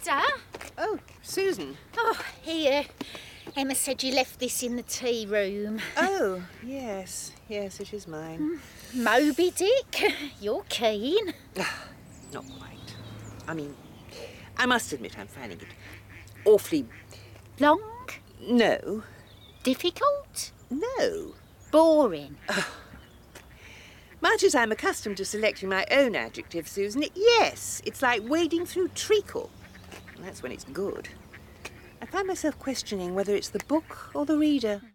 Ada? Oh, Susan. Oh, here. Emma said you left this in the tea room. Oh, yes, it is mine. Moby Dick, you're keen. Not quite. I mean, I must admit I'm finding it awfully... Long? No. Difficult? No. Boring? Much as I'm accustomed to selecting my own adjectives, Susan, yes, it's like wading through treacle. And that's when it's good. I find myself questioning whether it's the book or the reader.